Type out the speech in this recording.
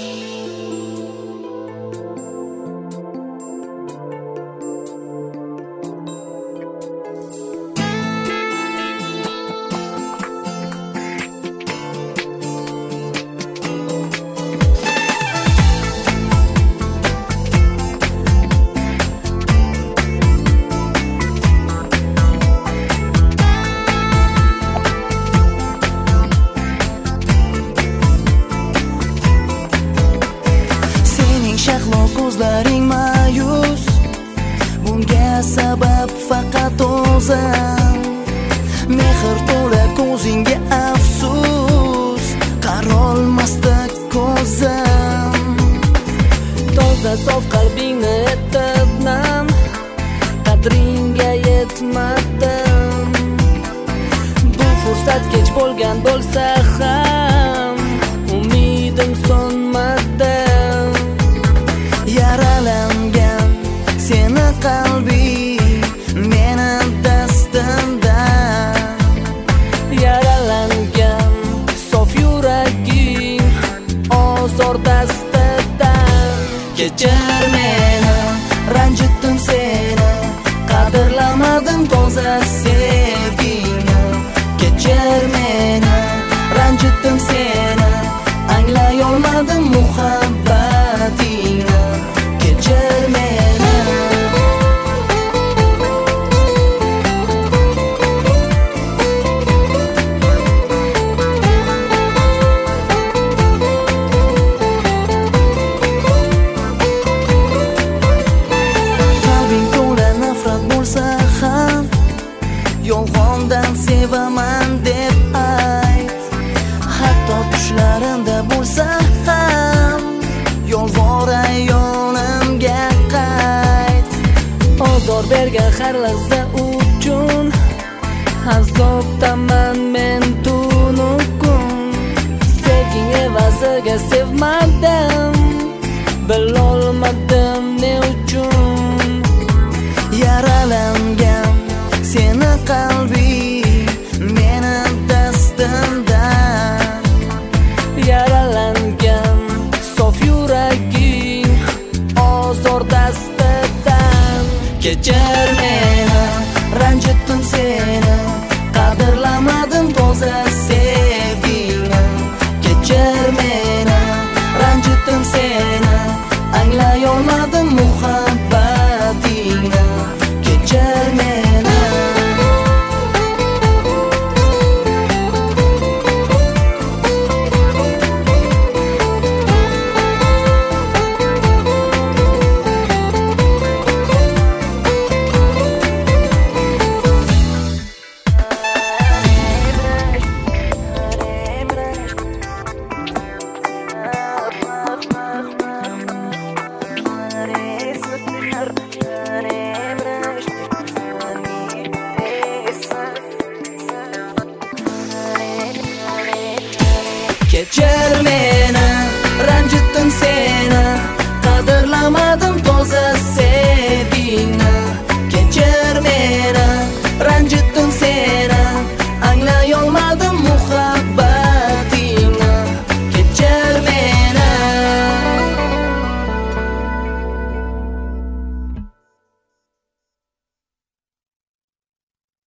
Ko'zlaring ma'yus, bunga sabab faqat o'zim. Mehr to'la ko'zingga afsus, qarolmasdi ko'zim. Toza sof qalbingni etib nam, qadringga yetmadim. Bu fursat kech bo'lgan bo'lsa ham, umidim so'nmadi. Yaralangan seni qalbing meni dastimda, yaralangan sof yuraging ozor dastida. Kechir meni, ranjitdim seni, qadrlamadim toza sevgingni. Kechir meni, ranjitdim seni, anglay olmadim muhabbatingni. Kechir meni. Qalbing to'la nafrat bo'lsa ham, yolg'ondan sevaman deb ayt. Hatto tushlarimda bo'lsa ham, yolg'or ayonimga qayt. Ozor bergan har lahza uchun azobdaman men tunu kun. Sevging evaziga sevmadim, bilolmadim ne uchun. Yaralangan seni qalbing meni dastimda, yaralangan sof yuraging ozor dastidan. Kechir meni, ranjitdim seni, qadrlamadim toza sevgingni. Kechir meni, ranjitdim seni, anglay olmadim muhabbatingni. Kechir meni. Kechir meni.